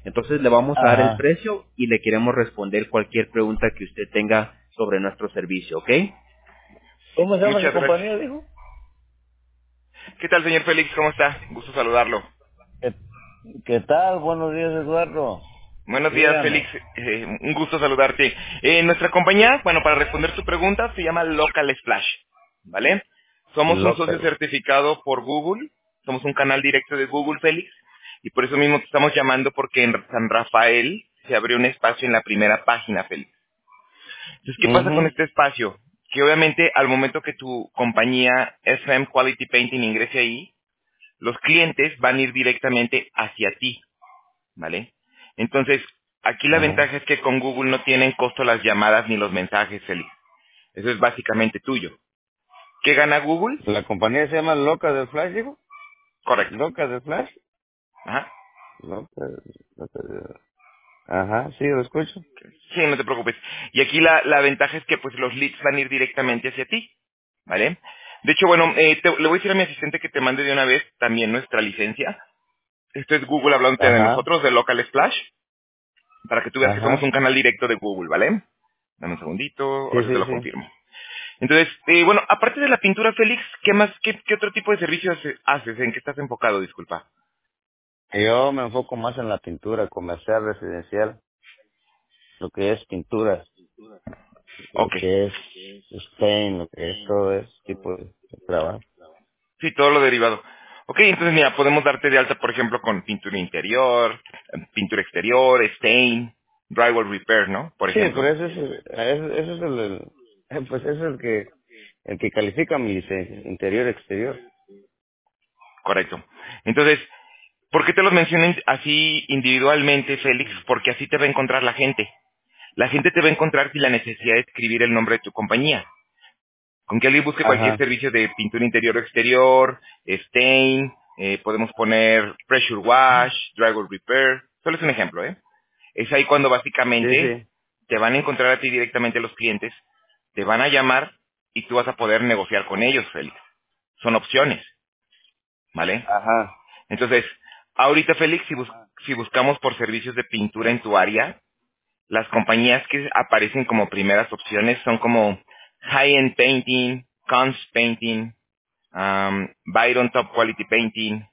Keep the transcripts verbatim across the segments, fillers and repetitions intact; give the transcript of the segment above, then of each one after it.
Entonces le vamos a dar el Ajá. precio y le queremos responder cualquier pregunta que usted tenga sobre nuestro servicio, ¿ok? ¿Cómo se llama su Muchas gracias. compañía, dijo? ¿Qué tal, señor Félix? ¿Cómo está? Gusto saludarlo. ¿Qué, qué tal? Buenos días, Eduardo. Buenos días, Félix. Dígame. Eh, un gusto saludarte. Eh, nuestra compañía, bueno, para responder tu pregunta, se llama Local Splash, ¿vale? Somos un socio Local. certificado por Google, somos un canal directo de Google, Félix, y por eso mismo te estamos llamando porque en San Rafael se abrió un espacio en la primera página, Félix. Entonces, ¿qué pasa con Mhm. este espacio? Que obviamente al momento que tu compañía S M Quality Painting ingrese ahí, los clientes van a ir directamente hacia ti, ¿vale? Entonces, aquí la Ajá. ventaja es que con Google no tienen costo las llamadas ni los mensajes, Félix. Eso es básicamente tuyo. ¿Qué gana Google? ¿La compañía se llama Loca del Flash, dijo? Correcto. ¿Loca del Flash? Ajá. Loca, Loca de... Ajá, sí, lo escucho. Sí, no te preocupes. Y aquí la, la ventaja es que pues los leads van a ir directamente hacia ti, ¿vale? De hecho, bueno, eh, te- le voy a decir a mi asistente que te mande de una vez también nuestra licencia. Esto es Google hablándote de Ajá, nosotros, de Local Splash, para que tú veas que somos ajá. un canal directo de Google, ¿vale? Dame un segundito, Sí, ahora sí te sí, lo sí. confirmo. Entonces, eh, bueno, aparte de la pintura, Félix, ¿qué más, qué, qué otro tipo de servicios hace- haces? ¿En qué estás enfocado? Disculpa. Yo me enfoco más en la pintura comercial, residencial, lo que es pintura, lo Ok. que es stain, lo que es todo ese tipo de trabajo. Sí, todo lo derivado. Ok, entonces mira, podemos darte de alta, por ejemplo, con pintura interior, eh, pintura exterior, stain, drywall repair, ¿no? Por Sí, pero ejemplo. ese es, el- ese, ese es el, el- pues ese es el que, el que califica mi licencia, interior, exterior. Correcto. Entonces, ¿por qué te los menciono así individualmente, Félix? Porque así te va a encontrar la gente. La gente te va a encontrar sin la necesidad de escribir el nombre de tu compañía. Con que alguien busque cualquier Ajá, servicio de pintura interior o exterior, stain, eh, podemos poner pressure wash, drywall repair, solo es un ejemplo, ¿eh? Es ahí cuando sí, básicamente sí, te van a encontrar a ti directamente los clientes, te van a llamar y tú vas a poder negociar con ellos, Félix. Son opciones, ¿vale? ajá, Entonces, ahorita, Félix, si, bus- si buscamos por servicios de pintura en tu área, las compañías que aparecen como primeras opciones son como High-End Painting, Cons Painting, um, Byron Top Quality Painting,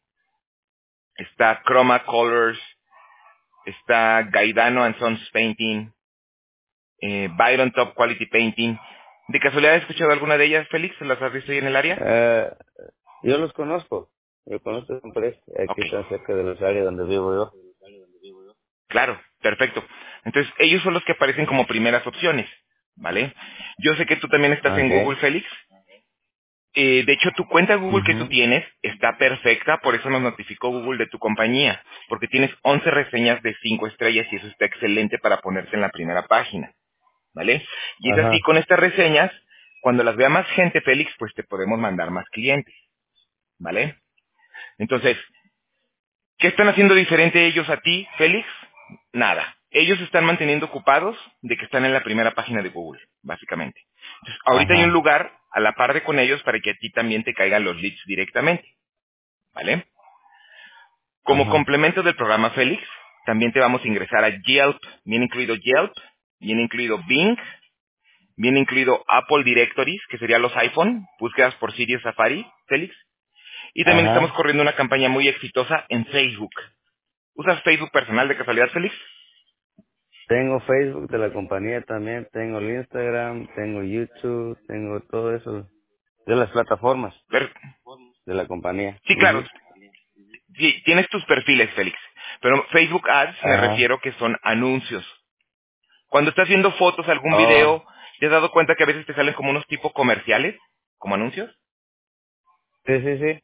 está Chroma Colors, está Gaidano and Sons Painting, eh, Byron Top Quality Painting. ¿De casualidad has escuchado alguna de ellas, Félix? ¿Las has visto ahí en el área? eh, yo los conozco, yo conozco esa empresa, aquí Ok, están cerca de las áreas donde vivo yo. claro, perfecto. Entonces, ellos son los que aparecen como primeras opciones, ¿vale? Yo sé que tú también estás en Google, Okay. Félix. Eh, de hecho, tu cuenta Google que tú Mhm. tienes está perfecta, por eso nos notificó Google de tu compañía, porque tienes once reseñas de cinco estrellas y eso está excelente para ponerte en la primera página, ¿vale? Y es así, Ajá, con estas reseñas, cuando las vea más gente, Félix, pues te podemos mandar más clientes, ¿vale? Entonces, ¿qué están haciendo diferente ellos a ti, Félix? Nada. Ellos se están manteniendo ocupados de que están en la primera página de Google, básicamente. Entonces, ahorita hay un ajá, lugar a la par de con ellos para que a ti también te caigan los leads directamente, ¿vale? Como ajá, complemento del programa Félix, también te vamos a ingresar a Yelp. Viene incluido Yelp, viene incluido Bing, viene incluido Apple Directories, que serían los iPhone, búsquedas por Siri o Safari, Félix. Y también estamos ajá. corriendo una campaña muy exitosa en Facebook. ¿Usas Facebook personal de casualidad, Félix? Tengo Facebook de la compañía también, tengo el Instagram, tengo YouTube, tengo todo eso de las plataformas Pero- de la compañía. sí, claro. Mhm. Sí, tienes tus perfiles, Félix. Pero Facebook Ads me Ajá. refiero que son anuncios. Cuando estás viendo fotos, algún Oh, video, ¿te has dado cuenta que a veces te salen como unos tipo comerciales, como anuncios? sí, sí, sí,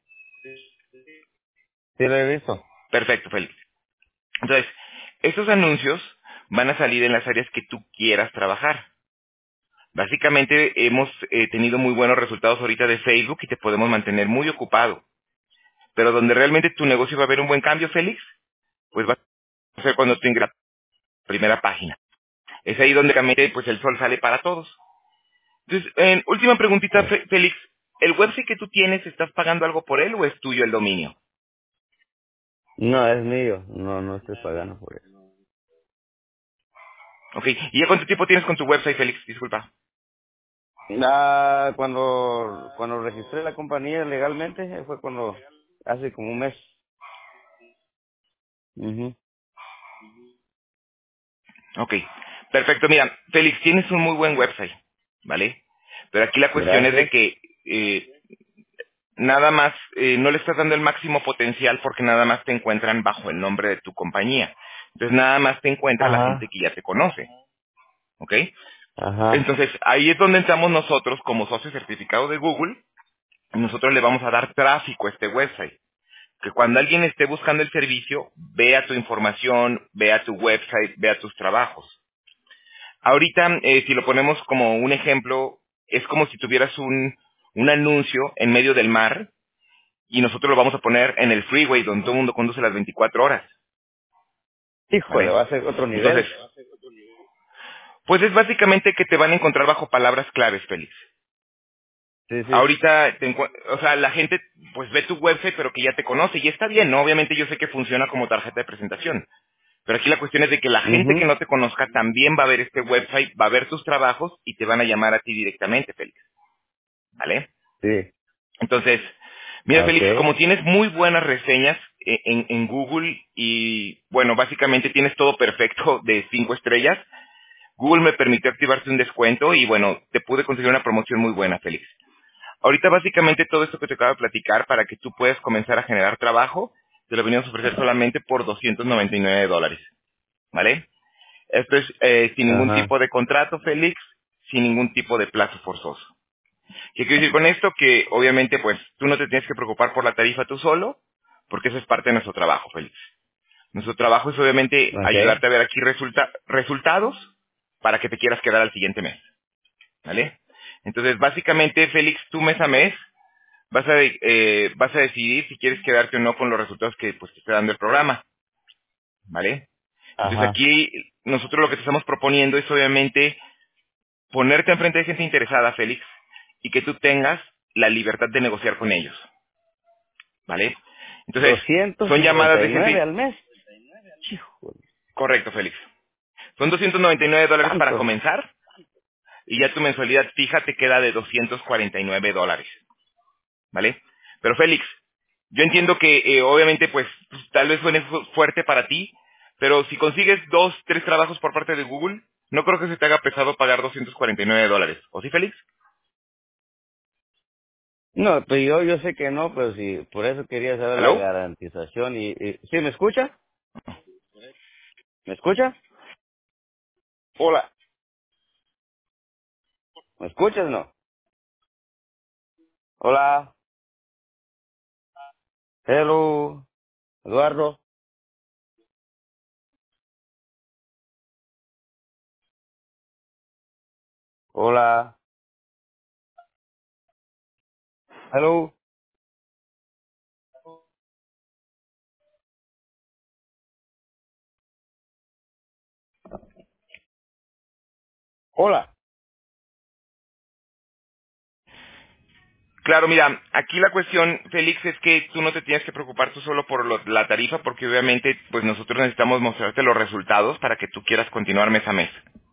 sí lo he visto. Perfecto, Félix. Entonces, estos anuncios van a salir en las áreas que tú quieras trabajar. Básicamente hemos eh, tenido muy buenos resultados ahorita de Facebook y te podemos mantener muy ocupado. Pero donde realmente tu negocio va a ver un buen cambio, Félix, pues va a ser cuando tengas la primera página. Es ahí donde realmente pues el sol sale para todos. Entonces, en última preguntita, Eh, Fe- Félix, ¿el website que tú tienes, estás pagando algo por él o es tuyo el dominio? No, es mío, no, no estoy pagando por eso. Ok. ¿Y ya cuánto tiempo tienes con tu website, Félix? Disculpa. Ah, cuando, cuando registré la compañía legalmente, eh, fue cuando, hace como un mes. Mhm. Ok. Perfecto. Mira, Félix, tienes un muy buen website, ¿vale? Pero aquí la cuestión es de Gracias. que eh, nada más, eh, no le estás dando el máximo potencial porque nada más te encuentran bajo el nombre de tu compañía. Entonces nada más te encuentra la gente Ajá, que ya te conoce, ¿ok? ajá. Entonces ahí es donde entramos nosotros como socio certificado de Google. Y nosotros le vamos a dar tráfico a este website. Que cuando alguien esté buscando el servicio, vea tu información, vea tu website, vea tus trabajos. Ahorita, eh, si lo ponemos como un ejemplo, es como si tuvieras un, un anuncio en medio del mar y nosotros lo vamos a poner en el freeway donde todo el mundo conduce las veinticuatro horas, Híjole, ¿vale? va a ser otro Entonces, nivel. pues es básicamente que te van a encontrar bajo palabras claves, Félix. Sí, sí. Ahorita, te encu- o sea, la gente pues ve tu website pero que ya te conoce y está bien, ¿no? Obviamente yo sé que funciona como tarjeta de presentación. Pero aquí la cuestión es de que la gente que Mhm. no te conozca también va a ver este website, va a ver tus trabajos y te van a llamar a ti directamente, Félix, ¿vale? Sí. Entonces, mira, Félix, Okay. como tienes muy buenas reseñas eh, en, en Google y, bueno, básicamente tienes todo perfecto de cinco estrellas, Google me permitió activarte un descuento y, bueno, te pude conseguir una promoción muy buena, Félix. Ahorita, básicamente, todo esto que te acabo de platicar para que tú puedas comenzar a generar trabajo, te lo venimos a ofrecer solamente por doscientos noventa y nueve dólares, ¿vale? Esto es eh, sin ningún Ajá. tipo de contrato, Félix, sin ningún tipo de plazo forzoso. ¿Qué quiero decir con esto? Que obviamente pues tú no te tienes que preocupar por la tarifa tú solo, porque eso es parte de nuestro trabajo, Félix. Nuestro trabajo es obviamente Okay. ayudarte a ver aquí resulta- resultados para que te quieras quedar al siguiente mes, ¿vale? Entonces básicamente, Félix, tú mes a mes vas a, eh, vas a decidir si quieres quedarte o no con los resultados que pues, te está dando el programa, ¿vale? Entonces Ajá. aquí nosotros lo que te estamos proponiendo es obviamente ponerte enfrente de gente interesada, Félix, y que tú tengas la libertad de negociar con ellos, ¿vale? Entonces, Doscientos son llamadas cincuenta de y nueve gente... al mes. Híjole. Correcto, Félix. Son doscientos noventa y nueve dólares para Tanto. comenzar y ya tu mensualidad fija te queda de doscientos cuarenta y nueve dólares, ¿vale? Pero Félix, yo entiendo que eh, obviamente pues tal vez suene fu- fuerte para ti, pero si consigues dos, tres trabajos por parte de Google, no creo que se te haga pesado pagar doscientos cuarenta y nueve dólares. ¿O sí, Félix? No, pues yo, yo sé que no, pero sí, por eso quería saber la ¿Aló? garantización y, y ¿sí me escucha? ¿Me escucha? Hola. ¿Me escuchas o no? Hola. Hello. Eduardo. Hola. Hello. Hola. Claro, mira, aquí la cuestión, Félix, es que tú no te tienes que preocupar tú solo por lo- la tarifa, porque obviamente, pues nosotros necesitamos mostrarte los resultados para que tú quieras continuar mes a mes,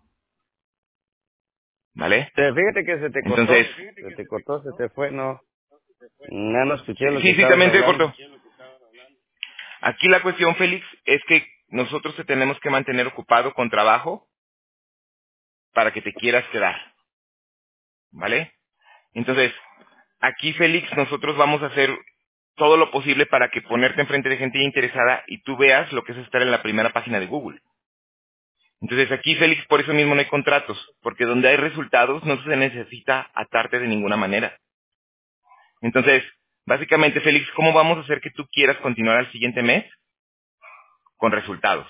¿vale? Te- Fíjate que se te Entonces, cortó. Se te cortó, se te fue, no. Ya no escuché lo que sí, sí, estabas también te hablando. corto. Aquí la cuestión, Félix, es que nosotros te tenemos que mantener ocupado con trabajo para que te quieras quedar, ¿vale? Entonces, aquí, Félix, nosotros vamos a hacer todo lo posible para que ponerte enfrente de gente interesada y tú veas lo que es estar en la primera página de Google. Entonces aquí, Félix, por eso mismo no hay contratos, porque donde hay resultados no se necesita atarte de ninguna manera. Entonces, básicamente, Félix, ¿cómo vamos a hacer que tú quieras continuar al siguiente mes? Con resultados.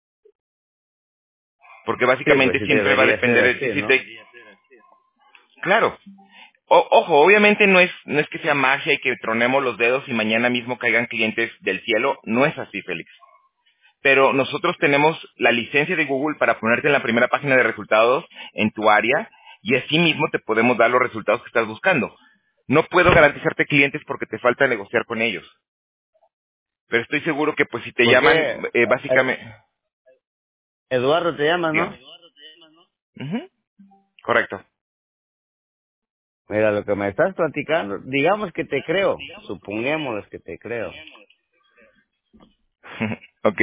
Porque Sí, pues básicamente sí siempre va a debería ser depender de así, ti si ¿no? te... Claro. O- ojo, obviamente no es, no es que sea magia y que tronemos los dedos y mañana mismo caigan clientes del cielo. No es así, Félix. Pero nosotros tenemos la licencia de Google para ponerte en la primera página de resultados en tu área y así mismo te podemos dar los resultados que estás buscando. No puedo garantizarte clientes porque te falta negociar con ellos, pero estoy seguro que pues si te ¿Por llaman, qué? eh, Eh, básicamente, Eduardo te llama, ¿no? dígame. Ujú. Correcto. Mira, lo que me estás platicando, digamos que te creo, supongamos que te creo. Ok.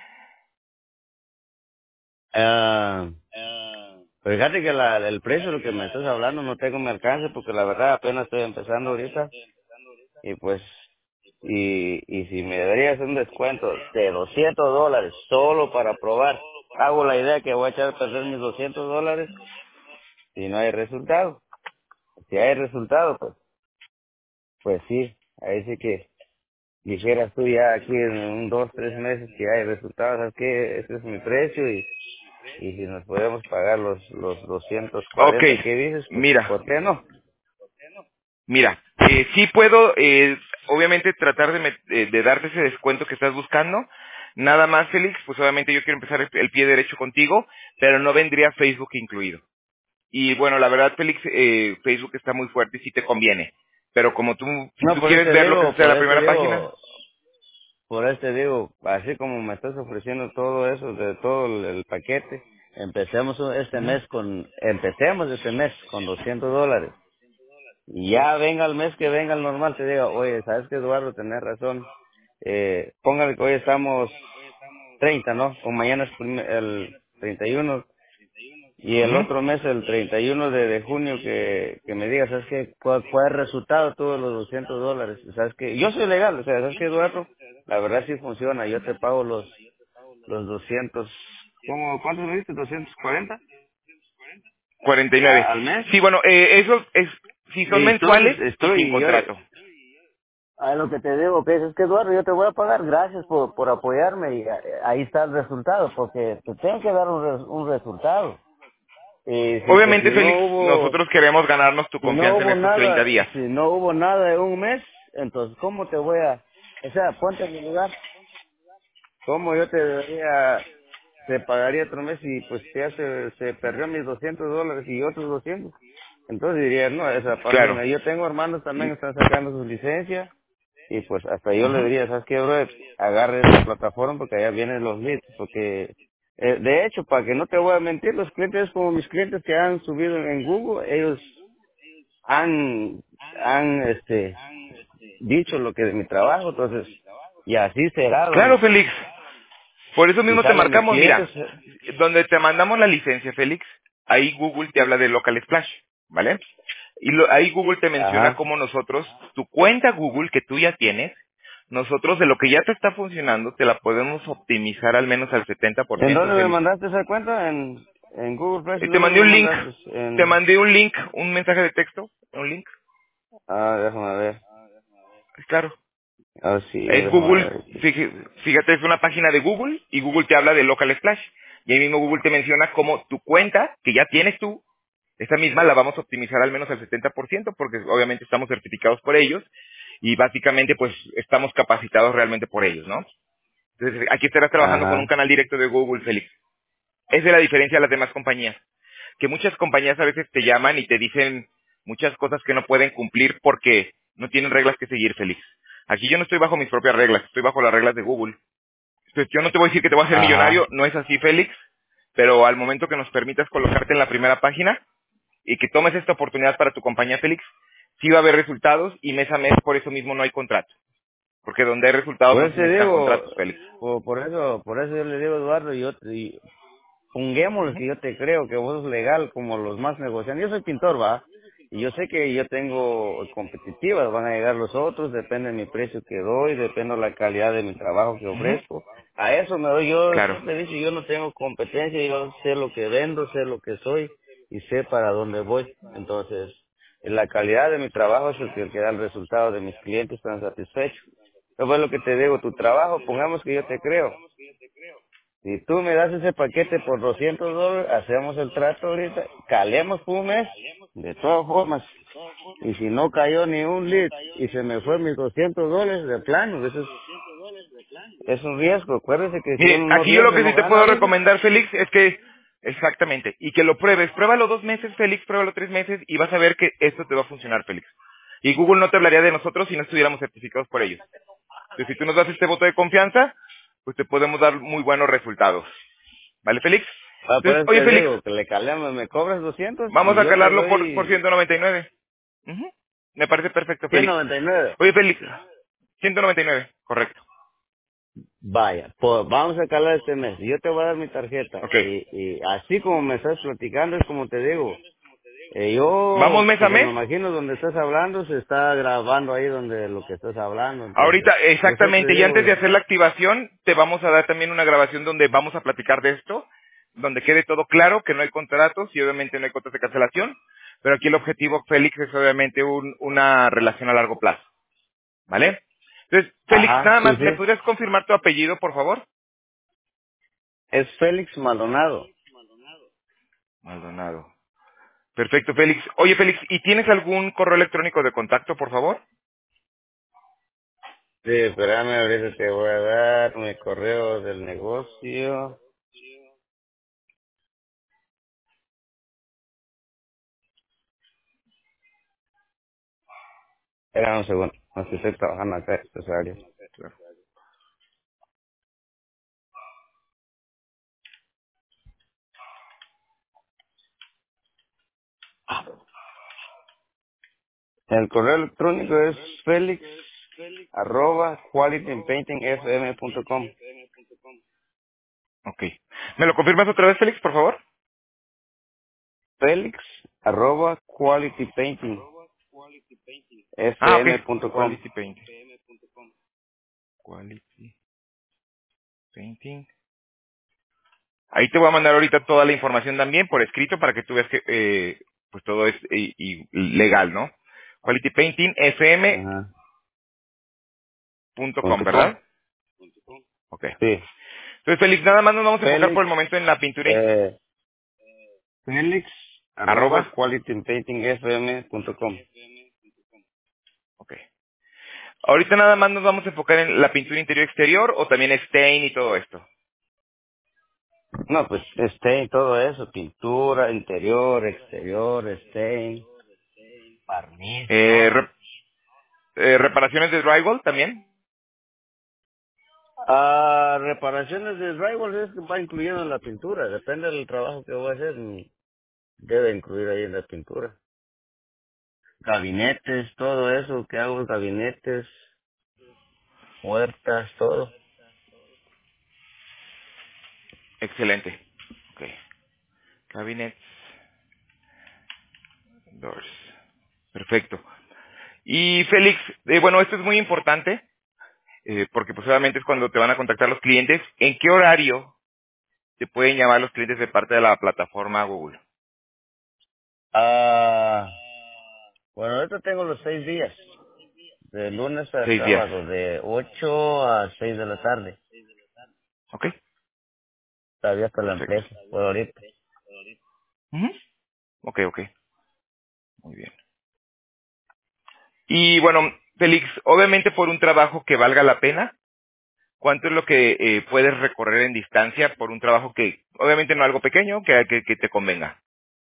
Ah, pero fíjate que la, el precio de lo que me estás hablando no tengo mi alcance porque la verdad apenas estoy empezando ahorita y pues, y, y si me deberías un descuento de doscientos dólares solo para probar, hago la idea que voy a echar a perder mis doscientos dólares si no hay resultado. Si hay resultado, pues, pues sí, ahí sí que dijeras tú ya aquí en un dos, tres meses que hay resultados, ¿sabes qué? Este es mi precio y, y si nos podemos pagar los, los doscientos Ok. cuarenta que dices, pues, Mira. ¿por qué no? Mira. Eh, sí puedo, eh, obviamente, tratar de, met- eh, de darte ese descuento que estás buscando. Nada más, Félix, pues obviamente yo quiero empezar el, el pie derecho contigo, pero no vendría Facebook incluido. Y bueno, la verdad, Félix, eh, Facebook está muy fuerte y sí te conviene. Pero como tú, si No, tú por eso quieres te ver lo que digo, sucede en por la eso te primera página. digo, por eso te digo, así como me estás ofreciendo todo eso, de todo el, el paquete, empecemos este Ujú. mes con, empecemos este mes con doscientos dólares. Y ya venga el mes que venga el normal, te diga, oye, ¿sabes qué, Eduardo? Tenés razón. Eh, póngale que hoy estamos treinta, ¿no? O mañana es prim- el treinta y uno. Y el Ujú. otro mes, el treinta y uno de, de junio, que, que me digas, ¿sabes qué? ¿Cuál fue el resultado de todos los doscientos dólares? ¿Sabes qué? Yo soy legal, o sea, ¿sabes qué, Eduardo? La verdad sí funciona, yo te pago los, los doscientos, ¿cómo? ¿Cuánto me diste? ¿doscientos cuarenta? cuarenta y nueve. ¿A- ¿Al mes? Sí, bueno, eh, eso es, si son Entonces mensuales y sin estoy, yo, contrato. a lo que te digo, que es que, Eduardo, yo te voy a pagar, gracias por, por apoyarme, y eh, ahí está el resultado, porque te tengo que dar un, res- un resultado. Y si, pues, si Obviamente, no Félix, hubo, nosotros queremos ganarnos tu si no confianza en hubo estos treinta nada, días. si no hubo nada en un mes, entonces, ¿cómo te voy a, o sea, ponte en mi lugar, cómo yo te debería, te pagaría otro mes y pues ya se, se perdió mis doscientos dólares y otros doscientos? Entonces diría, no, esa Claro. página, yo tengo hermanos también que están sacando sus licencias y pues hasta yo le Ujú. diría, ¿sabes qué, bro? Agarre esta plataforma porque allá vienen los leads, porque eh, de hecho, para que no te voy a mentir, los clientes como mis clientes que han subido en Google, ellos han, han, este, dicho lo que de mi trabajo, entonces, y así será, Claro, don, Félix. Por eso y mismo te salen mis marcamos, clientes, mira, donde te mandamos la licencia, Félix, ahí Google te habla de Local Splash, ¿vale? Y lo- ahí Google te menciona ajá, como nosotros, tu cuenta Google que tú ya tienes, nosotros de lo que ya te está funcionando, te la podemos optimizar al menos al setenta por ¿en ciento, dónde me Félix. mandaste esa cuenta? En, en Google Plus, Eh, ¿en te dónde mandé me un link, mandaste? te En, mandé un link, un mensaje de texto, un link, ah, déjame ver, claro. ah, sí, Es déjame Google, ver, fíjate, fíjate, es una página de Google y Google te habla de Local Splash. Y ahí mismo Google te menciona cómo tu cuenta, que ya tienes tú, esta misma la vamos a optimizar al menos al setenta por ciento porque obviamente estamos certificados por ellos y básicamente pues estamos capacitados realmente por ellos, ¿no? Entonces aquí estarás trabajando con un ajá. canal directo de Google, Félix. Esa es la diferencia de las demás compañías. Que muchas compañías a veces te llaman y te dicen muchas cosas que no pueden cumplir porque no tienen reglas que seguir, Félix. Aquí yo no estoy bajo mis propias reglas, estoy bajo las reglas de Google. Entonces yo no te voy a decir que te voy a hacer millonario, Ajá. no es así, Félix, pero al momento que nos permitas colocarte en la primera página y que tomes esta oportunidad para tu compañía, Félix, sí va a haber resultados y mes a mes por eso mismo no hay contrato. Porque donde hay resultados Por no eso se te necesitan digo, contratos, Félix. por, por eso, por eso yo le digo, Eduardo, yo, y pongámosle Ujú, que yo te creo que vos sos legal como los más negociantes. Yo soy pintor, va, y yo sé que yo tengo competitivas, van a llegar los otros, depende de mi precio que doy, depende de la calidad de mi trabajo que ujú. ofrezco. A eso me doy, yo Claro. siempre he dicho, yo no tengo competencia, yo sé lo que vendo, sé lo que soy y sé para dónde voy. Entonces, la calidad de mi trabajo es el que, el que da el resultado de mis clientes están satisfechos. Eso es lo que te digo, tu trabajo, pongamos que yo te creo. Si tú me das ese paquete por doscientos dólares, hacemos el trato ahorita, calemos por un mes, de todas formas. Y si no cayó ni un lead y se me fue mis doscientos dólares de plano, eso es, es un riesgo. Acuérdese que si Mire, uno no aquí yo lo arriesga, que no sí te gana puedo ahorita. recomendar, Félix, es que, exactamente, y que lo pruebes. Pruébalo dos meses, Félix, pruébalo tres meses y vas a ver que esto te va a funcionar, Félix. Y Google no te hablaría de nosotros si no estuviéramos certificados por ellos. Entonces, si tú nos das este voto de confianza, pues te podemos dar muy buenos resultados. ¿Vale, Félix? Ah, por Entonces, eso oye, te Félix, digo, que le calemos, me cobras doscientos vamos y a yo te calarlo por, por doy ciento noventa y nueve. Ujú. Me parece perfecto, ciento Félix. noventa y nueve. Oye, Félix, ciento noventa y nueve, correcto. Vaya, pues vamos a calar este mes. Yo te voy a dar mi tarjeta. Ok. Y, y así como me estás platicando, es como te digo. Eh, Vamos yo, mes a pues me mes. imagino donde estás hablando, se está grabando ahí donde lo que estás hablando. Entonces, Ahorita, por eso te exactamente, y digo, antes de hacer la activación, te vamos a dar también una grabación donde vamos a platicar de esto, donde quede todo claro, que no hay contratos y obviamente no hay cuotas de cancelación, pero aquí el objetivo, Félix, es obviamente un- una relación a largo plazo, ¿vale? Entonces, Félix, ajá, nada sí, más, ¿me sí. podrías confirmar tu apellido, por favor? Es Félix Maldonado. Maldonado. Perfecto, Félix. Oye, Félix, ¿y tienes algún correo electrónico de contacto, por favor? Sí, espérame, ahorita te voy a dar mi correo del negocio. Espera un segundo, no sé, estoy trabajando acá en estas áreas. Claro. El correo electrónico es Félix arroba qualitypaintingfm.com. Ok. ¿Me lo confirmas otra vez, Félix, por favor? Félix arroba Ah, ok. qualitypaintingfm.com. Quality Painting. Quality Painting. Ahí te voy a mandar ahorita toda la información también por escrito para que tú veas que eh, pues todo es y, y legal, ¿no? quality painting f m Ajá. punto com, Punto com. ¿verdad? Ok. Sí. Entonces, Félix, nada más nos vamos a enfocar por Félix, el momento en la pintura. y- eh, Félix arroba Arroba. qualitypaintingfm.com. Ok. Ahorita nada más nos vamos a enfocar en la pintura interior exterior o también stain y todo esto. No, pues stain, todo eso, pintura, interior, exterior, stain, barniz, Eh, todo. re- eh, reparaciones de drywall también. Ah, reparaciones de drywall es que va incluyendo en la pintura, depende del trabajo que voy a hacer, mm, debe incluir ahí en la pintura. Gabinetes, todo eso que hago, gabinetes, puertas, todo. Excelente. Ok. Cabinets, doors. Perfecto. Y Félix, eh, bueno, esto es muy importante, eh, porque pues obviamente es cuando te van a contactar los clientes. ¿En qué horario te pueden llamar los clientes de parte de la plataforma Google? Ah, bueno, ahorita tengo los seis días, de lunes a Seis días. sábado, de ocho a seis de la tarde. ¿Ok? Está abierta la Perfecto. empresa, por ahorita. Ujú. Ok, ok. Muy bien. Y bueno, Félix, obviamente por un trabajo que valga la pena, ¿cuánto es lo que eh, puedes recorrer en distancia por un trabajo que, obviamente no algo pequeño, que, que, que te convenga?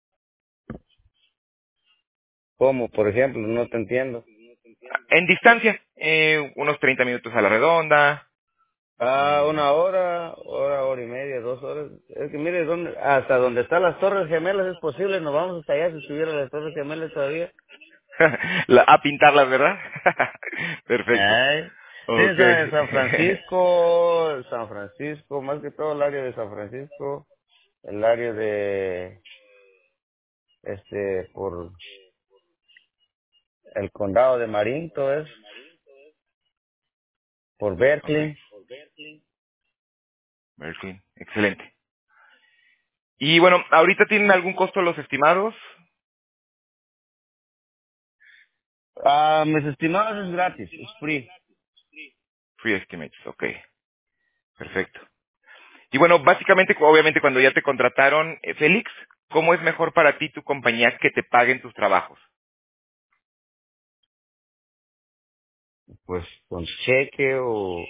¿Cómo? Por ejemplo, no te entiendo. En distancia, eh, unos treinta minutos a la redonda. Ah, eh, una hora, hora, hora y media, dos horas. Es que mire, dónde, hasta donde están las Torres Gemelas es posible, nos vamos hasta allá si estuviera las Torres Gemelas todavía. la- a pintarlas, ¿verdad? Perfecto. Ay. Sí, Ok. en San en San Francisco, San Francisco, más que todo el área de San Francisco, el área de, este, por el condado de Marin, todo eso, por Ok. Berkeley. Berkeley. Excelente. Y bueno, ¿ahorita tienen algún costo los estimados? Ah, mis estimados es gratis, es free. Free estimates. Ok. Perfecto. Y bueno, básicamente, obviamente, cuando ya te contrataron, eh, Félix, ¿cómo es mejor para ti tu compañía que te paguen tus trabajos? Pues con cheque o,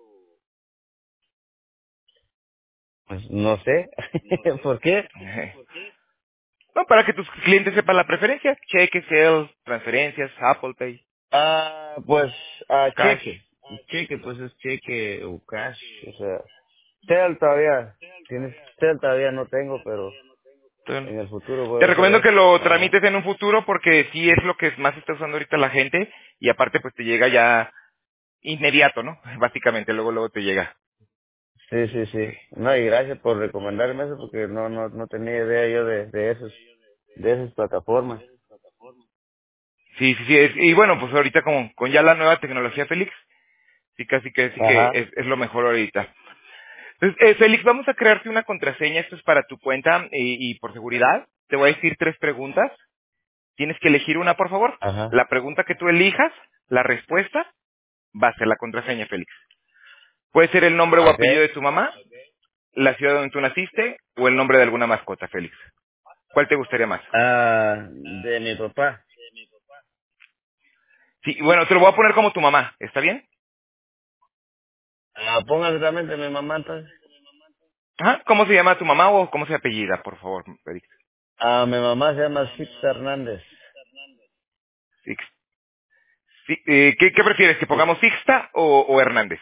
pues no sé, ¿por qué? No, para que tus clientes sepan la preferencia. Cheque, sales, transferencias, Apple Pay, Ah, pues, ah, cash. cheque. Cheque, pues es cheque o cash, o sea, tel todavía. tienes usted todavía no tengo, pero Entonces, en el futuro voy te a hacer recomiendo que eso. lo Ajá. tramites en un futuro porque sí es lo que más está usando ahorita la gente y aparte pues te llega ya inmediato, ¿no? Básicamente, luego luego te llega. Sí, sí, Ok. sí. No, y gracias por recomendarme eso porque no no no tenía idea yo de, de esos de esas plataformas. Sí, sí, sí. es- y bueno, pues ahorita con, con ya la nueva tecnología, Félix, sí, casi que sí que Ajá. es, es lo mejor ahorita. Entonces, eh, Félix, vamos a crearte una contraseña. Esto es para tu cuenta y, y por seguridad. Te voy a decir tres preguntas. Tienes que elegir una, por favor. Ajá. La pregunta que tú elijas, la respuesta, va a ser la contraseña, Félix. Puede ser el nombre o apellido Okay. de tu mamá, la ciudad donde tú naciste o el nombre de alguna mascota, Félix. ¿Cuál te gustaría más? Ah, de mi papá. Sí, bueno, te lo voy a poner como tu mamá. ¿Está bien? Ah, póngale también de mi mamá entonces. Ajá. ¿Cómo se llama tu mamá o cómo se apellida, por favor, Félix? Ah, mi mamá se llama Six Hernández. Six. Sí, eh, ¿qué, ¿Qué prefieres? ¿Que Sí. pongamos Sixta o, o Hernández?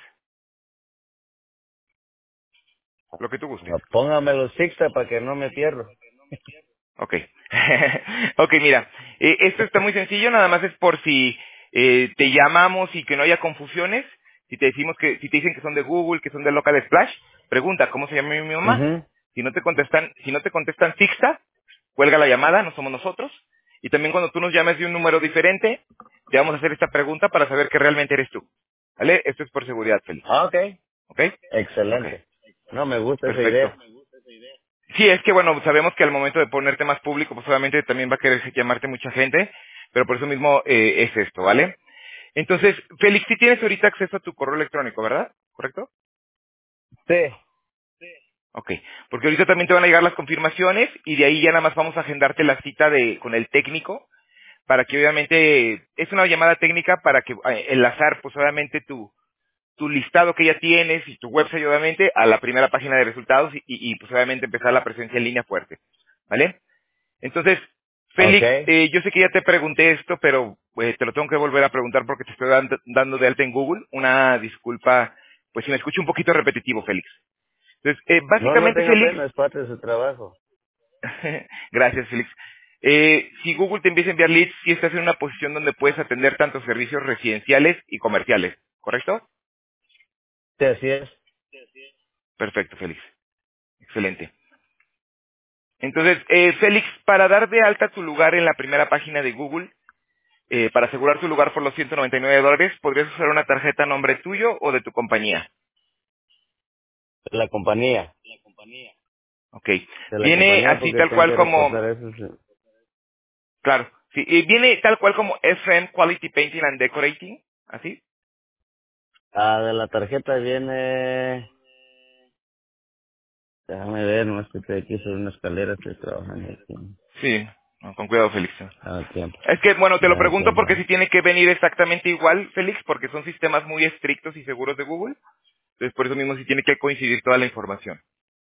Lo que tú gustes. Ah, póngamelo Sixta para que no me pierdo. Ok. Ok, mira, eh, esto está muy sencillo, nada más es por si eh, te llamamos y que no haya confusiones. Si te decimos que, si te dicen que son de Google, que son de Local Splash, pregunta, ¿cómo se llama mi mamá? Mhm. Si no te contestan, si no te contestan Sixta, cuelga la llamada, no somos nosotros. Y también cuando tú nos llames de un número diferente, te vamos a hacer esta pregunta para saber que realmente eres tú. ¿Vale? Esto es por seguridad, Félix. Ah, okay. ¿Ok? Ok, Excelente. No, me gusta esa perfecto. idea. Sí, es que bueno, sabemos que al momento de ponerte más público, pues obviamente también va a querer llamarte mucha gente, pero por eso mismo eh, es esto, ¿vale? Entonces, Félix, sí tienes ahorita acceso a tu correo electrónico, ¿verdad? ¿Correcto? Sí. Ok, porque ahorita también te van a llegar las confirmaciones y de ahí ya nada más vamos a agendarte la cita de con el técnico para que obviamente es una llamada técnica para que eh, enlazar pues obviamente tu tu listado que ya tienes y tu website obviamente a la primera página de resultados y, y, y, pues obviamente empezar la presencia en línea fuerte, ¿vale? Entonces, Félix, Okay. eh, yo sé que ya te pregunté esto, pero eh, te lo tengo que volver a preguntar porque te estoy dando, dando de alta en Google. Una disculpa, pues si me escucho un poquito repetitivo, Félix. Entonces, eh, No, no básicamente, tenga Félix, pena, es parte de su trabajo. gracias, Félix. Eh, si Google te empieza a enviar leads, si estás en una posición donde puedes atender tantos servicios residenciales y comerciales, ¿correcto? Sí, así es. Perfecto, Félix. Excelente. Entonces, eh, Félix, para dar de alta tu lugar en la primera página de Google, Eh, para asegurar tu lugar por los ciento noventa y nueve dólares, podrías usar una tarjeta a nombre tuyo o de tu compañía. La compañía. Ok. De la Viene compañía así porque tal tengo cual que como, reportar eso. Sí. claro, sí, y viene tal cual como F M Quality Painting and Decorating, así. Ah, de la tarjeta viene... Déjame ver, no es que estoy aquí sobre una escalera, estoy trabajando aquí. Sí, no, con cuidado, Félix. Ah, tiempo. Es que, bueno, te lo Ah, pregunto tiempo. porque si tiene que venir exactamente igual, Félix, porque son sistemas muy estrictos y seguros de Google. Entonces, por eso mismo sí tiene que coincidir toda la información.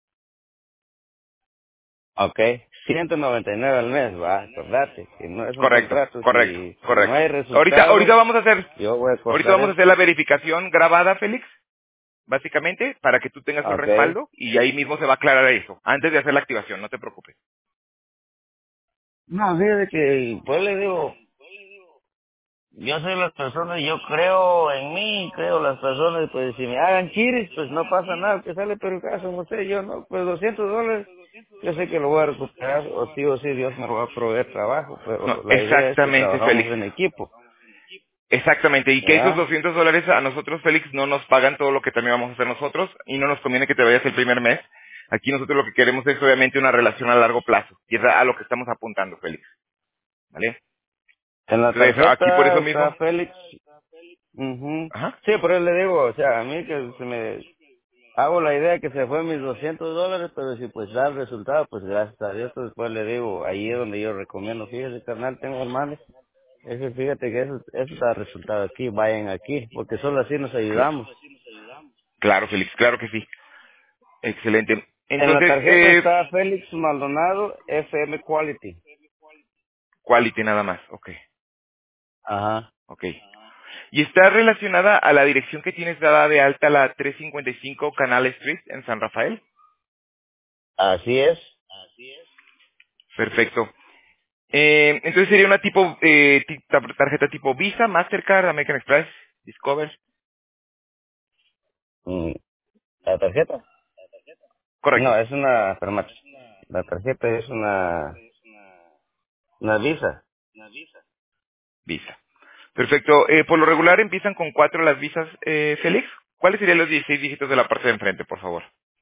Ok. ciento noventa y nueve al mes, va, acordate, que no es un Correcto, contrato. correcto, Si, si no correcto. hay Ahorita, ahorita resultado, vamos a hacer, yo voy a ahorita cortar vamos a eso. hacer la verificación grabada, Félix, básicamente, para que tú tengas un Ok. respaldo y ahí mismo se va a aclarar eso, antes de hacer la activación, no te preocupes. No, fíjate que, pues le digo, yo soy las personas, yo creo en mí, creo las personas, pues si me hagan chiris, pues no pasa nada, que sale pero caso, no sé, yo no, pues doscientos dólares, yo sé que lo voy a recuperar, o sí o sí Dios me lo va a proveer trabajo, No, pero la idea es que exactamente, trabajamos Félix. en equipo, Exactamente, y que esos ¿verdad? doscientos dólares a nosotros, Félix, no nos pagan todo lo que también vamos a hacer nosotros y no nos conviene que te vayas el primer mes. Aquí nosotros lo que queremos es obviamente una relación a largo plazo y es a lo que estamos apuntando, Félix. ¿Vale? En la Entonces, aquí por tarjeta eso está mismo. Félix, mhm, Ajá. sí, por eso le digo, o sea, a mí que se me, hago la idea que se fue mis doscientos dólares, pero si pues da el resultado, pues gracias a Dios, pues después le digo, ahí es donde yo recomiendo, fíjese carnal, tengo hermanos. Eso, fíjate que eso, eso da resultado aquí, vayan aquí, porque solo así nos Cla- ayudamos. Claro, Félix, claro que sí. Excelente. En la Entonces, tarjeta eh, está Félix Maldonado, F M Quality. quality nada más. Ok, Ajá. ok. Y está relacionada a la dirección que tienes dada de alta, la trescientos cincuenta y cinco Canal Street en San Rafael. Así es. Perfecto. Eh, entonces sería una tipo eh, ti- tar- tarjeta tipo Visa, Mastercard, American Express, Discover. Mm, ¿La tarjeta? Correcto, No, es una farmacia. La tarjeta es una, una Visa. Visa. Perfecto. Eh, por lo regular empiezan con cuatro las visas, eh, Félix. ¿Cuáles serían los dieciséis dígitos de la parte de enfrente, por favor?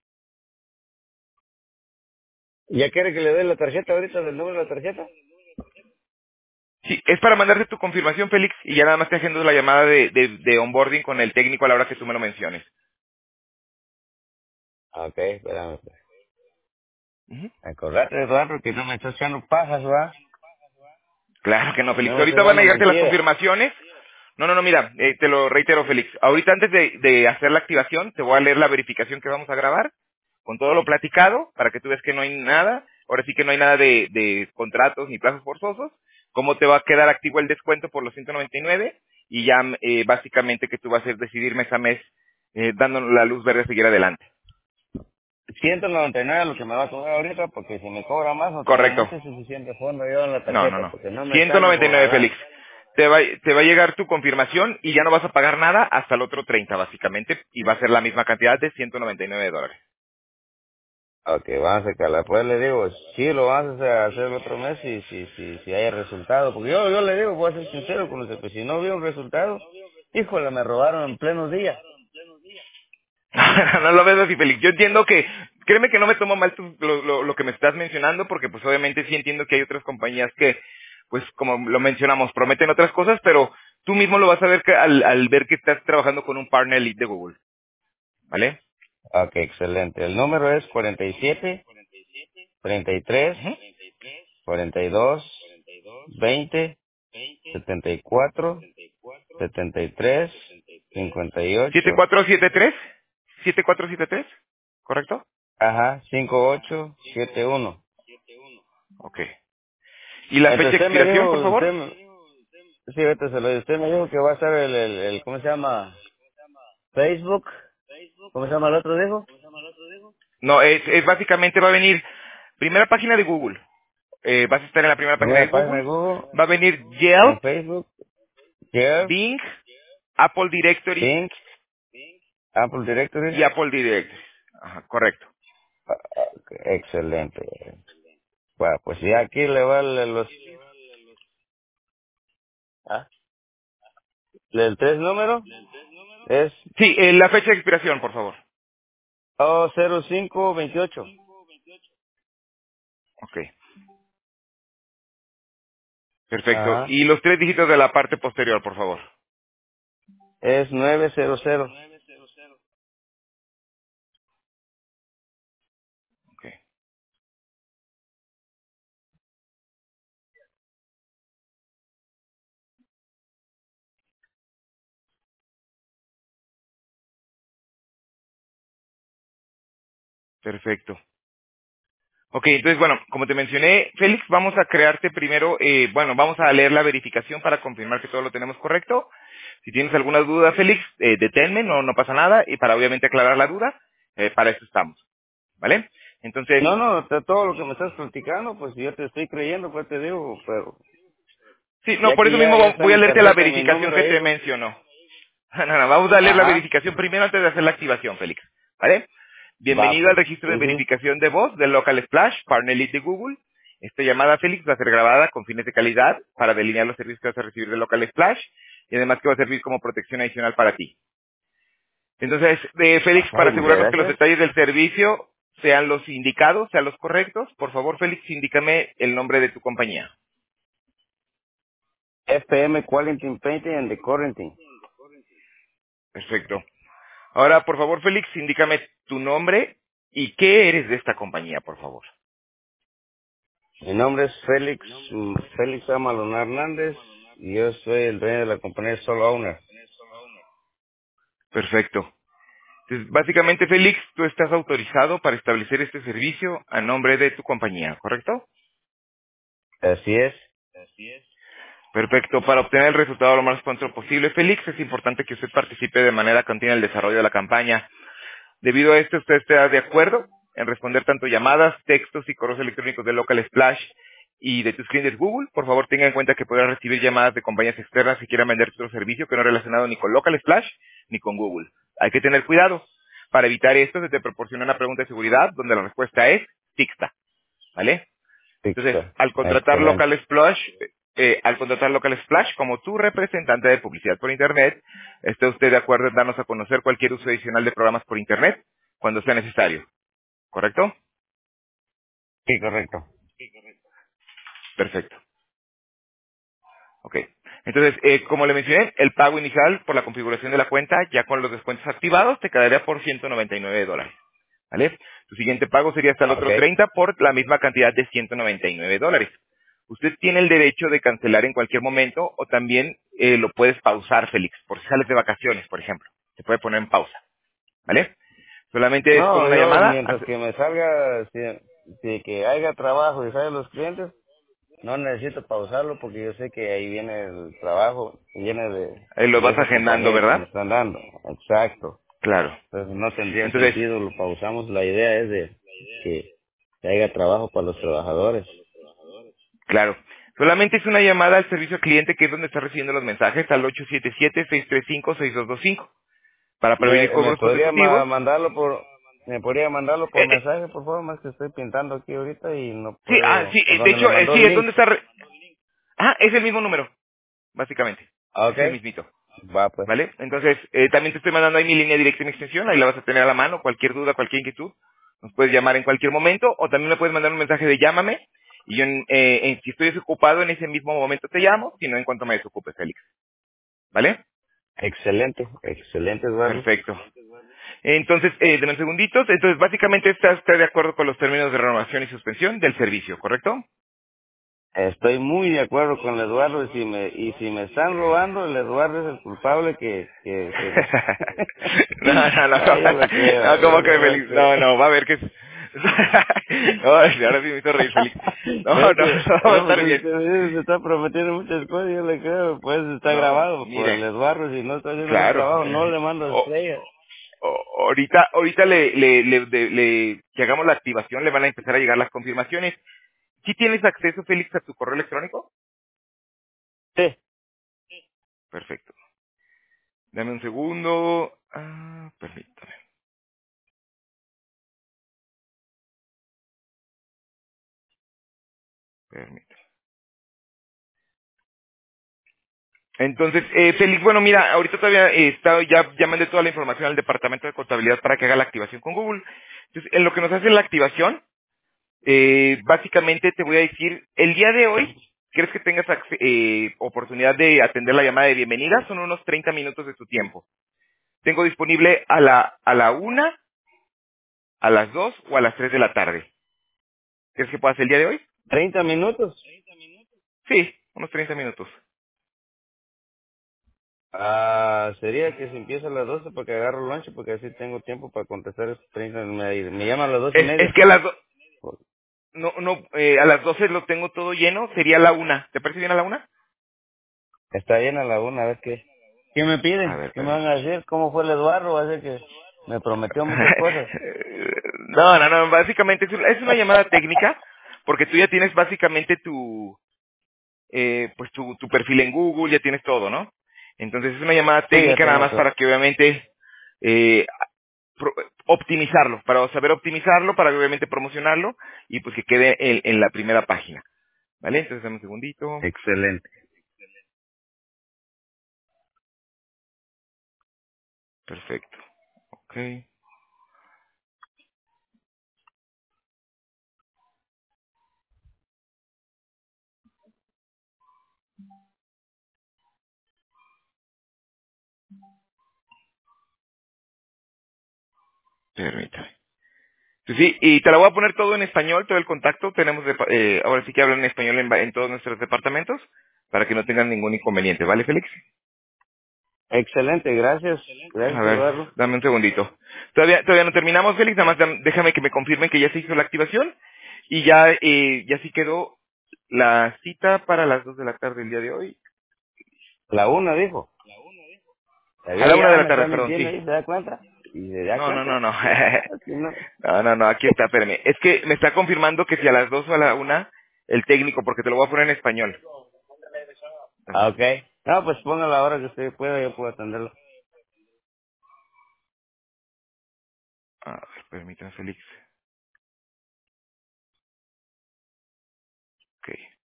¿Ya quiere que le dé la tarjeta ahorita del número de la tarjeta? Sí, es para mandarte tu confirmación, Félix, y ya nada más te agendo la llamada de, de, de onboarding con el técnico a la hora que tú me lo menciones. Ok, espérame. Pues. Ujú. Acordate, Eduardo, que no me estás echando pajas, ¿va? Claro que no, Félix. No me estás Ahorita van a dando llegarte las mentiras. confirmaciones. No, no, no, mira, eh, te lo reitero, Félix. Ahorita antes de, de hacer la activación, te voy a leer la verificación que vamos a grabar, con todo lo platicado, para que tú veas que no hay nada. Ahora sí que no hay nada de, de contratos ni plazos forzosos. Cómo te va a quedar activo el descuento por los ciento noventa y nueve. Y ya, eh, básicamente, que tú vas a hacer decidir mes a mes, eh, dándonos la luz verde a seguir adelante. ciento noventa y nueve lo que me va a cobrar ahorita, porque si me cobra más no tengo Correcto. mucho suficiente fondo yo en la No, no, tarjeta, no. porque no me ciento sale noventa y con nueve, ganar. Félix. Te va, te va a llegar tu confirmación y ya no vas a pagar nada hasta el otro treinta, básicamente, y va a ser la misma cantidad de ciento noventa y nueve dólares. Ok, vamos a sacarla. Pues le digo, sí lo vamos a hacer el otro mes si, si, si, si hay resultado. Porque yo, yo le digo, voy a ser sincero con usted, pues si no veo un resultado, híjole, me robaron en pleno día. No lo ves así, Félix. Yo entiendo que, créeme que no me tomo mal tu- lo, lo- lo que me estás mencionando, porque pues obviamente sí entiendo que hay otras compañías que, pues como lo mencionamos, prometen otras cosas, pero tú mismo lo vas a ver que al, al ver que estás trabajando con un partner elite de Google, ¿vale? Ok, excelente. El número es cuarenta y siete, treinta y tres, Ujú. cuarenta y dos, veinte, setenta y cuatro, setenta y tres, cincuenta y ¿siete ocho, cuatro siete tres? ¿siete cuatro siete tres? ¿Correcto? ajá, cinco ocho siete uno. Ok. ¿Y la fecha Entonces de usted me expiración, dijo, por favor? usted, me- sí, ahorita se lo usted me dijo que va a ser el, el, el, ¿cómo se llama? Facebook, ¿cómo se llama el otro, dijo? No, es, es básicamente va a venir primera página de Google. Eh, vas a estar en la primera página de Primera página de Google. Google, Va a venir en Yelp, Facebook, Yelp, Bing, Apple Directory Bing, Apple Directory. y Apple Directory. Ajá, correcto. Ah, ah, ok, excelente. Bueno, pues ya aquí le va el- los... ¿Ah? El tres número es Sí, eh, la fecha de expiración, por favor. oh, cero cinco veintiocho. Ok, perfecto. Ajá. Y los tres dígitos de la parte posterior, por favor. Es nueve cero cero. Ok, perfecto. Ok, entonces, bueno, como te mencioné, Félix, vamos a crearte primero, eh, bueno, vamos a leer la verificación para confirmar que todo lo tenemos correcto. Si tienes alguna duda, Félix, eh, deténme, no, no pasa nada, y para obviamente aclarar la duda, eh, para eso estamos, ¿vale? Entonces, No, no, de todo lo que me estás platicando, pues yo te estoy creyendo, pues te digo, pero sí, no, ya por que eso ya, mismo ya vo- está voy a mi leerte la tarjeta y mi verificación número que ahí, te pues. mencionó. No, no, vamos a leer la Ajá. verificación primero antes de hacer la activación, Félix, ¿vale? Va, Bienvenido al pues. registro de Sí, sí. verificación de voz del Local Splash, Partner Elite de Google. Esta llamada, Félix, va a ser grabada con fines de calidad para delinear los servicios que vas a recibir del Local Splash y además que va a servir como protección adicional para ti. Entonces, eh, Félix, Ay, para muchas asegurarnos que los gracias. detalles del servicio sean los indicados, sean los correctos, por favor, Félix, indícame el nombre de tu compañía. F M Quality Painting and Decorating. Perfecto. Ahora, por favor, Félix, indícame tu nombre y qué eres de esta compañía, por favor. Mi nombre es Félix, mm, Félix Amalón Hernández, y yo soy el dueño de la compañía Solo Owner. Perfecto. Entonces, básicamente, Félix, tú estás autorizado para establecer este servicio a nombre de tu compañía, ¿correcto? Así es. Perfecto. Para obtener el resultado lo más pronto posible, Félix, es importante que usted participe de manera continua en el desarrollo de la campaña. Debido a esto, ¿usted está de acuerdo en responder tanto llamadas, textos y correos electrónicos de Local Splash y de tus clientes Google. Por favor, tenga en cuenta que podrás recibir llamadas de compañías externas que quieran vender otro servicio que no es relacionado ni con Local Splash ni con Google. Hay que tener cuidado. Para evitar esto, se te proporciona una pregunta de seguridad donde la respuesta es Tixta, ¿vale? Entonces, Pixar. al contratar Excelente. Local Splash, eh, al contratar Local Splash como tu representante de publicidad por Internet, ¿está usted de acuerdo en darnos a conocer cualquier uso adicional de programas por Internet cuando sea necesario? ¿Correcto? Sí, correcto. Perfecto. Ok. Entonces, eh, como le mencioné, el pago inicial por la configuración de la cuenta, ya con los descuentos activados, te quedaría por ciento noventa y nueve dólares. ¿Vale? Tu siguiente pago sería hasta el Ok. otro treinta por la misma cantidad de ciento noventa y nueve dólares. Usted tiene el derecho de cancelar en cualquier momento o también eh, lo puedes pausar, Félix, por si sales de vacaciones, por ejemplo. Se puede poner en pausa. ¿Vale? Solamente es con No, una yo llamada. mientras que me salga, si, si que haya trabajo y salgan los clientes, no necesito pausarlo porque yo sé que ahí viene el trabajo, viene de, Eh, lo de vas esa agendando, compañía que me ¿verdad? están dando. Exacto. Claro. Entonces no tendría Entonces, sentido, lo pausamos. La idea es de que, que haya trabajo para los trabajadores. claro. Solamente es una llamada al servicio al cliente que es donde está recibiendo los mensajes al ocho siete siete, seis tres cinco, seis dos dos cinco para prevenir ¿Me, me cobros podría ma- consecutivos. mandarlo por me podría mandarlo Eh, por eh, mensaje, por favor? Más que estoy pintando aquí ahorita y no sí, ah, puedo. sí, ¿Por eh, de dónde me hecho, eh, mandó sí, el es link? donde está... re- Ah, es el mismo número, básicamente. Ah, ok. Es el mismito. Va, pues. ¿Vale? Entonces, eh, también te estoy mandando ahí mi línea directa y mi extensión, ahí la vas a tener a la mano, cualquier duda, cualquier inquietud, nos puedes llamar en cualquier momento, o también me puedes mandar un mensaje de llámame, y yo, en- eh, en- si estoy desocupado en ese mismo momento te llamo, si no en cuanto me desocupe, Félix. ¿Vale? Excelente, excelente, Eduardo. Perfecto. Entonces, eh, denme un segundito, entonces básicamente estás, estás de acuerdo con los términos de renovación y suspensión del servicio, ¿correcto? Estoy muy de acuerdo con el Eduardo y si me y si me están robando, el Eduardo es el culpable que que, que... no, no, no, Ah, yo lo creo, no, yo, ¿cómo que yo lo Félix? No, creo. no, va a ver que es... Ay, ahora sí me hizo reír, Félix. No, no, Es que, no, va a no, estar porque bien. usted me dice, se está prometiendo muchas cosas, yo le creo, pues está No, grabado por el mire, Eduardo, si no está haciendo su claro. trabajo, no le mando O- estrellas. o- ahorita, ahorita le, le, le, de- le- que hagamos la activación, le van a empezar a llegar las confirmaciones. ¿Sí tienes acceso, Félix, a tu correo electrónico? Sí, Perfecto. Dame un segundo. Ah, permítame, permítame. Entonces, eh, Félix, bueno, mira, ahorita todavía eh, está, ya, ya mandé toda la información al departamento de contabilidad para que haga la activación con Google. Entonces, en lo que nos hace la activación, eh, básicamente te voy a decir, el día de hoy, ¿crees que tengas acce- eh, oportunidad de atender la llamada de bienvenida? Son unos treinta minutos de tu tiempo. Tengo disponible a la, a la una, a las dos o a las tres de la tarde. ¿Crees que puedas el día de hoy? treinta minutos. Sí, unos treinta minutos. Ah, sería que si empieza a las doce para que agarro lunch, porque así tengo tiempo para contestar esos treinta. Me, me llaman a las doce y Es, media. es que a las, do- no, no, eh, a las doce lo tengo todo lleno, sería la una. ¿Te parece bien a la una? Está bien a la una, a ver qué. ¿Qué me A piden? ver, ¿Qué me van a permítame. decir? ¿Cómo fue el Eduardo? Va a ser que me prometió muchas cosas. no, no, no, básicamente es una, es una llamada técnica, porque tú ya tienes básicamente tu, eh, pues tu, tu perfil en Google, ya tienes todo, ¿no? Entonces es una llamada Sí, ya técnica nada tengo más todo. para que obviamente eh, pro- optimizarlo, para saber optimizarlo, para obviamente promocionarlo y pues que quede en, en la primera página, ¿vale? Entonces dame un segundito. Excelente. Perfecto. Ok, permítame. Sí, sí, y te la voy a poner todo en español, todo el contacto. Tenemos, depa- eh, ahora sí que hablan en español en, va- en todos nuestros departamentos, para que no tengan ningún inconveniente, ¿vale, Félix? Excelente, gracias. A Gracias, ver, Eduardo. dame un segundito. Todavía, todavía no terminamos, Félix, nada más dam- déjame que me confirmen que ya se hizo la activación y ya, eh, ya sí quedó la cita para las dos de la tarde el día de hoy. La una, dijo. Ya A vio, la una de ya la me está tarde, perdón, mintiendo sí. ahí, ¿se da cuenta? y se da No, no, cuenta. no, no. Aquí no. No, no, no, aquí está, espérame. Es que me está confirmando que si a las dos o a la una, el técnico, porque te lo voy a poner en español. Ah, ok. No, pues ponga la hora que usted pueda, yo puedo atenderlo. A ver, permítame, Félix. Ok.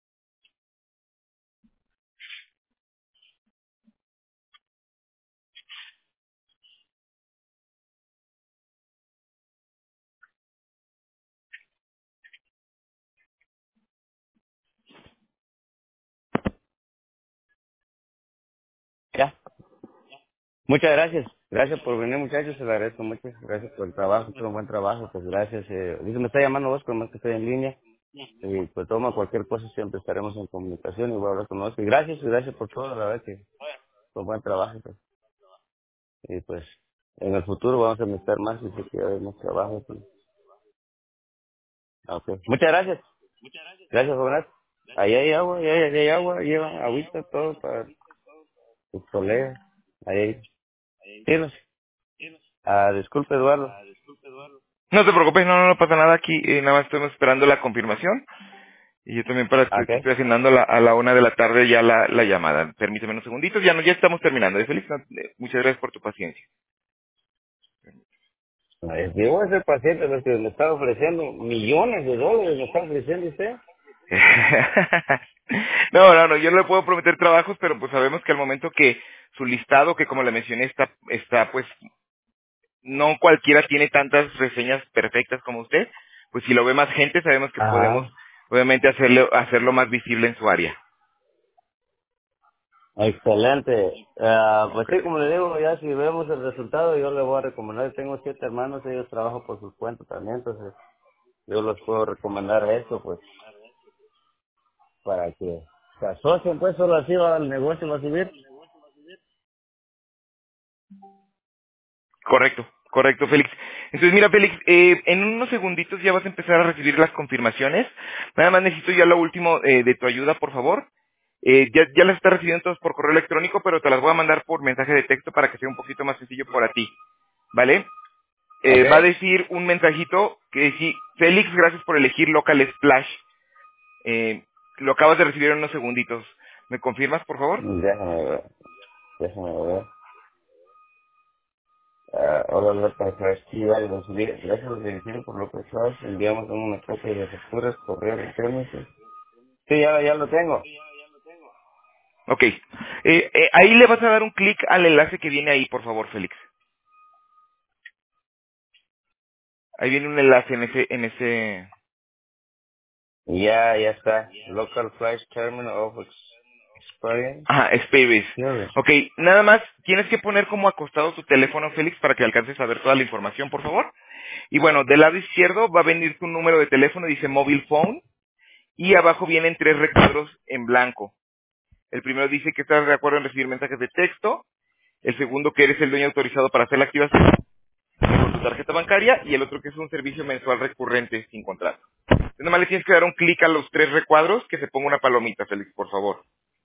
Ya. Muchas gracias. Gracias por venir, muchachos. Se lo agradezco mucho. Gracias por el trabajo. Fue un buen trabajo. Pues gracias. Eh, dice, me está llamando vos, como que estoy en línea. Y pues toma cualquier cosa, siempre estaremos en comunicación y voy a hablar con vos. Y gracias, y gracias por todo. La verdad que fue un buen trabajo. Pues. Y pues en el futuro vamos a necesitar más y sé que hay más trabajo. Pues. Okay. Muchas gracias. Gracias, joven. Ahí hay agua, ahí hay, ahí hay agua, lleva agüita, todo para tus colegas. Ahí hay. Dinos. Ah, disculpe, Eduardo. No te preocupes, no, no, no pasa nada aquí. Eh, nada más estamos esperando la confirmación. Y yo también para estoy, Ok. estoy agendando la- a la una de la tarde ya la, la llamada. Permíteme unos segunditos, ya no, ya estamos terminando. ¿Eh, Félix? No, eh, muchas gracias por tu paciencia. Eh, Digo, ese paciente porque me está ofreciendo millones de dólares, me está ofreciendo usted. No, no, no, yo no le puedo prometer trabajos, pero pues sabemos que al momento que su listado, que como le mencioné, está, está pues, no cualquiera tiene tantas reseñas perfectas como usted, pues si lo ve más gente, sabemos que podemos, Ajá. obviamente, hacerle, hacerlo más visible en su área. Excelente. Ah, pues Ok. sí, como le digo, ya si vemos el resultado, yo le voy a recomendar. Tengo siete hermanos, ellos trabajan por sus cuentas también, entonces yo los puedo recomendar eso, pues, para que se asocien, pues, solo así va el negocio, va a subir. Correcto, correcto, Félix. Entonces, mira, Félix, eh, en unos segunditos ya vas a empezar a recibir las confirmaciones. Nada más necesito ya lo último eh, de tu ayuda, por favor. Eh, ya, ya las estás recibiendo todas por correo electrónico, pero te las voy a mandar por mensaje de texto para que sea un poquito más sencillo para ti, ¿vale? ¿Ok? Eh, va a decir un mensajito que dice, Félix, gracias por elegir Local Splash. Eh, lo acabas de recibir en unos segunditos. ¿Me confirmas, por favor? Déjame ver, déjame ver. Ah, hola, López García, vale, los días. Gracias por dirigir por López García. Enviamos una copia de facturas, correo electrónico. Sí, ya, ya lo tengo. Ok. Eh, eh, ahí le vas a dar un clic al enlace que viene ahí, por favor, Félix. Ahí viene un enlace en ese, en ese, Ya, ya está. Local Flight Terminal of Ex- Experience. ajá, Experience. Service. Ok, nada más tienes que poner como acostado tu teléfono, Félix, para que alcances a ver toda la información, por favor. Y bueno, del lado izquierdo va a venir tu número de teléfono, dice mobile phone, y abajo vienen tres recuadros en blanco. El primero dice que estás de acuerdo en recibir mensajes de texto, el segundo que eres el dueño autorizado para hacer la activación con tu tarjeta bancaria, y el otro que es un servicio mensual recurrente sin contrato. Entonces, nada más le tienes que dar un clic a los tres recuadros, que se ponga una palomita, Félix, por favor.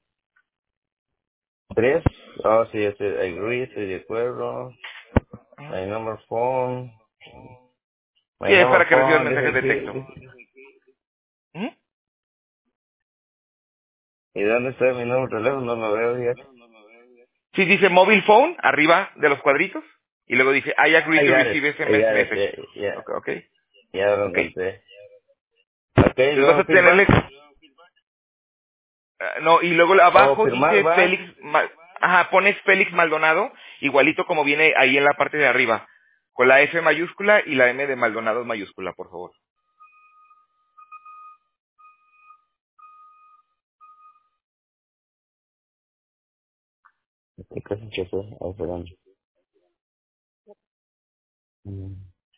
Tres. Oh, sí, estoy agree, estoy de acuerdo. My number phone. Sí, My es number para que reciban phone, mensajes dice, de sí, texto. dice. ¿Mm? ¿Y dónde está mi número de teléfono? No lo veo, fíjate. Sí, dice mobile phone, arriba de los cuadritos, y luego dice, I agree I to got it. receive S M I S got it. message. Yeah, yeah. Ok, ok, Ya lo ok. encontré. Ok, Entonces luego vas un a tenerle, feedback. ah, no, y luego O abajo firmar, dice va. Félix, Ma- ajá, pones Félix Maldonado, igualito como viene ahí en la parte de arriba, con la F mayúscula y la M de Maldonado mayúscula, por favor. ¿Qué cosa que fue? Ahí, perdón. Mm.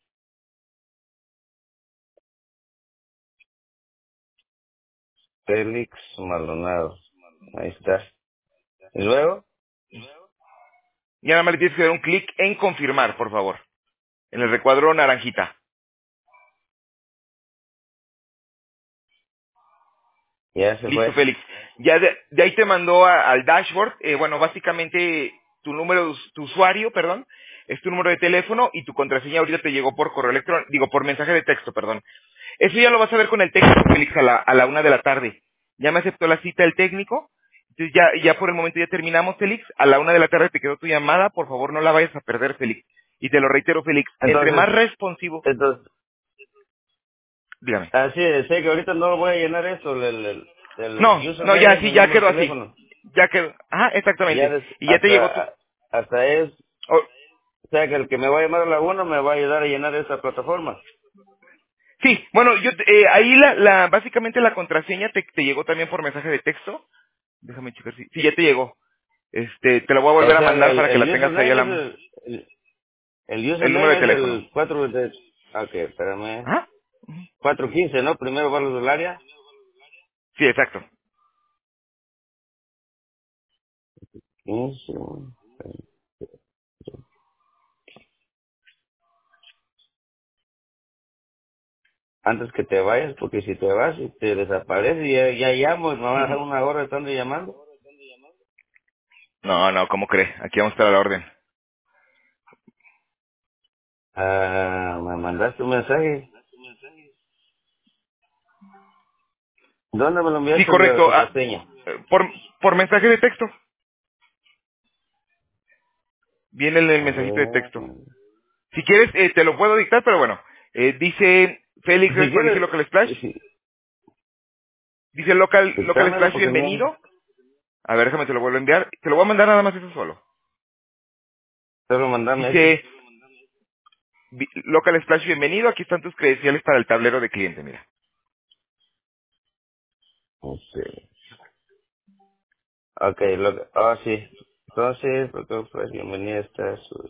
Félix Maldonado. Ahí está. ¿Y luego? Y nada más le tienes que dar un clic en confirmar, por favor, en el recuadro naranjita. Ya se Listo, fue. Félix. Ya de, de ahí te mandó a- al dashboard, eh, bueno, básicamente tu número, de us- tu usuario, perdón, es tu número de teléfono y tu contraseña ahorita te llegó por correo electrónico, digo, por mensaje de texto, perdón. Eso ya lo vas a ver con el técnico, Félix, a la, a la una de la tarde. Ya me aceptó la cita el técnico, entonces ya, ya por el momento ya terminamos, Félix. A la una de la tarde te quedó tu llamada, por favor no la vayas a perder, Félix. Y te lo reitero, Félix, entre más Entonces, responsivo, entonces, dígame. así es, sé que ahorita no voy a llenar eso, el, el, el No, no, ya, username, sí, mi ya número quedó de así. teléfono. Ya quedó, ajá, Ya exactamente. des- Y ya te llegó tu, hasta, hasta es, oh, o sea que el que me va a llamar a la una me va a ayudar a llenar esa plataforma. sí, bueno, yo, eh, ahí la, la, básicamente la contraseña te, te llegó también por mensaje de texto. Déjame checar si, sí, ya te llegó. Este, te la voy a O volver a sea, mandar el, para que la el tengas ahí a username es la, el, el, el el número de username es teléfono. el cuatro de, ok, espérame, ¿Ah? cuatro quince, ¿no? Primero barrios del área. Sí, exacto. quince. Antes que te vayas, porque si te vas y te desapareces, ya, ya llamo, me van a dejar una hora estando llamando. No, no, ¿cómo cree? Aquí vamos a estar a la orden. Ah, me mandaste un mensaje. ¿Dónde me lo Sí, enviaste el de la correcto. Ah, contraseña? eh, por, por mensaje de texto. Viene el, el A mensajito de ver. texto. Si quieres, eh, te lo puedo dictar, pero bueno. Eh, dice Félix, Si gracias por elegir quieres, Local Splash. si, Dice Local, Local dictámelo Splash, porque no, bienvenido. A ver, déjame, te lo vuelvo a enviar. Te lo voy a mandar nada más eso solo. solo mandarme ese. Dice vi- Local Splash, bienvenido. Aquí están tus credenciales para el tablero de cliente, mira. Sí. Ok, lo que, ah, sí. Entonces, porque pues bienvenida está su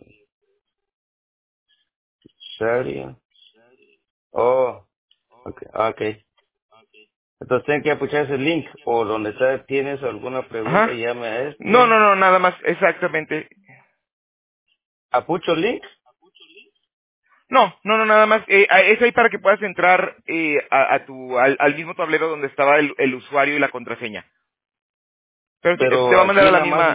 usuario. Oh, ok, ok. Entonces tengo que apuchar ese link o donde está, tienes alguna pregunta, Ajá. llame a No, este. no, no, nada más, exactamente. ¿Apucho el link? No, no, no, nada más. Eh, ah, es ahí para que puedas entrar eh, a, a tu, al, al mismo tablero donde estaba el, el usuario y la contraseña. Pero sí, te Pero va a mandar a aquí la nada más, misma.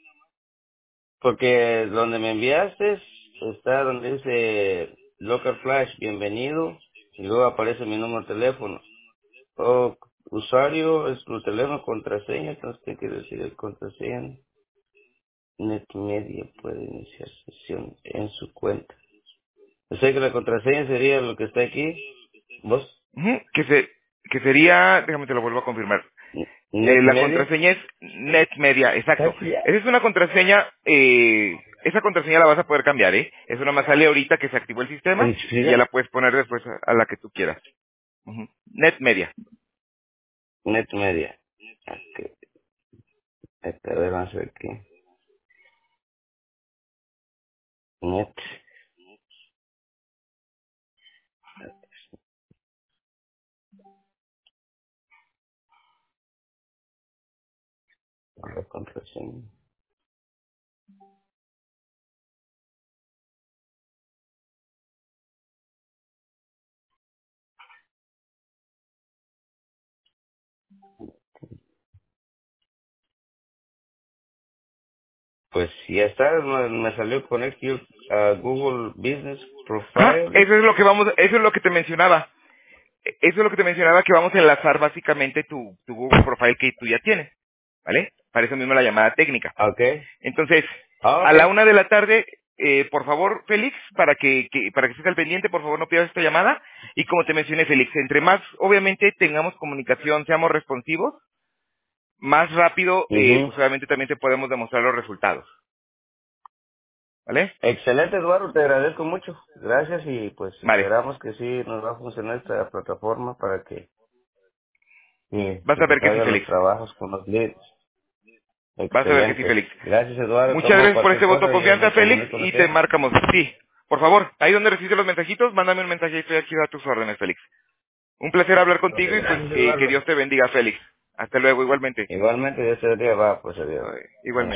porque donde me enviaste está donde dice Local Flash, bienvenido, y luego aparece mi número de teléfono. Oh, usuario es tu teléfono, contraseña, entonces tiene que decir el contraseña. NetMedia puede iniciar sesión en su cuenta. O sea que la contraseña sería lo que está aquí. ¿Vos? Ujú, que se, que sería, déjame te lo vuelvo a confirmar. Eh, la NetMedia. contraseña es NetMedia, exacto. Casi ya. Esa es una contraseña, eh, esa contraseña la vas a poder cambiar, ¿eh? Eso nada más sale ahorita que se activó el sistema y ya ¿Enseguida? la puedes poner después a, a la que tú quieras. Ujú. NetMedia. NetMedia. Ok. Este, a ver, vamos a ver aquí. Net. La contraseña. Pues ya está, me, me salió Connect Your uh, Google Business Ajá, Profile. eso es lo que vamos, eso es lo que te mencionaba. E- Eso es lo que te mencionaba, que vamos a enlazar básicamente tu, tu Google Profile que tú ya tienes, ¿vale? Para eso mismo la llamada técnica. Ok. Entonces, Ah, a ok. la una de la tarde, eh, por favor, Félix, para que, que- para que estés al pendiente, por favor no pierdas esta llamada. Y como te mencioné, Félix, entre más, obviamente, tengamos comunicación, seamos responsivos, más rápido, eh, Ujú. pues obviamente también te podemos demostrar los resultados, ¿vale? Excelente, Eduardo, te agradezco mucho. Gracias y pues Vale, esperamos que sí nos va a funcionar esta plataforma para que, sí, vas que a te ver que sí, salgan los Félix. trabajos con los leads. Vas a ver que sí, Excelente. Félix. Gracias, Eduardo. Muchas Tomo gracias por cualquier este voto cosa, de yo confianza, me Félix, comunico con y te usted. marcamos. Sí, por favor, ahí donde recibes los mensajitos, mándame un mensaje y estoy aquí a tus órdenes, Félix. Un placer hablar Ok, contigo y pues gracias, que, que Eduardo. Dios te bendiga, Félix. Hasta luego, igualmente. Igualmente, Dios te bendiga, va, pues adiós. Ay, igualmente.